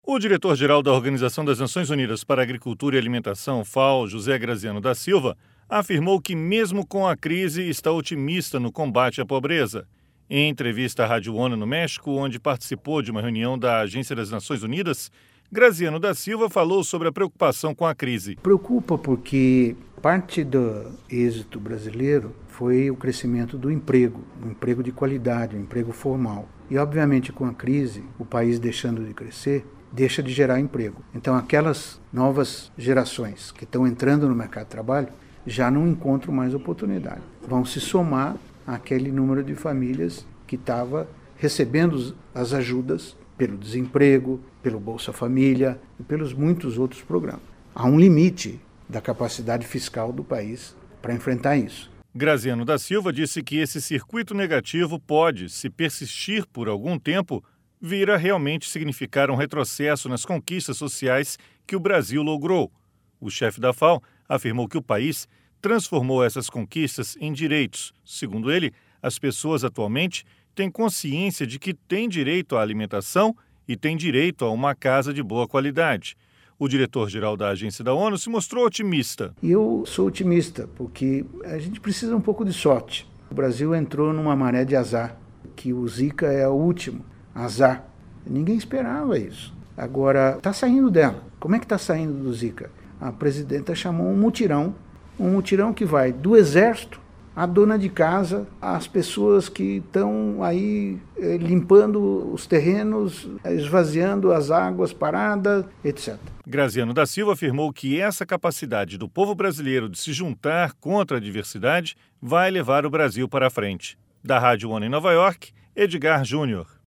O diretor-geral da Organização das Nações Unidas para a Agricultura e Alimentação, FAO, José Graziano da Silva, afirmou que, mesmo com a crise, está otimista no combate à pobreza. Em entrevista à Rádio ONU no México, onde participou de uma reunião da Agência das Nações Unidas, Graziano da Silva falou sobre a preocupação com a crise. Preocupa porque parte do êxito brasileiro foi o crescimento do emprego, um emprego de qualidade, um emprego formal. E, obviamente, com a crise, o país deixando de crescer, deixa de gerar emprego. Então, aquelas novas gerações que estão entrando no mercado de trabalho já não encontram mais oportunidade. Vão se somar àquele número de famílias que estava recebendo as ajudas pelo desemprego, pelo Bolsa Família e pelos muitos outros programas. Há um limite da capacidade fiscal do país para enfrentar isso. Graziano da Silva disse que esse circuito negativo pode, se persistir por algum tempo, vir a realmente significar um retrocesso nas conquistas sociais que o Brasil logrou. O chefe da FAO afirmou que o país transformou essas conquistas em direitos. Segundo ele, as pessoas atualmente têm consciência de que têm direito à alimentação e têm direito a uma casa de boa qualidade. O diretor-geral da agência da ONU se mostrou otimista. E eu sou otimista, porque a gente precisa um pouco de sorte. O Brasil entrou numa maré de azar, que o Zika é o último azar. Ninguém esperava isso. Agora, está saindo dela. Como é que está saindo do Zika? A presidenta chamou um mutirão que vai do exército à dona de casa, às pessoas que estão aí limpando os terrenos, esvaziando as águas paradas, etc. Graziano da Silva afirmou que essa capacidade do povo brasileiro de se juntar contra a diversidade vai levar o Brasil para a frente. Da Rádio ONU em Nova York, Edgar Júnior.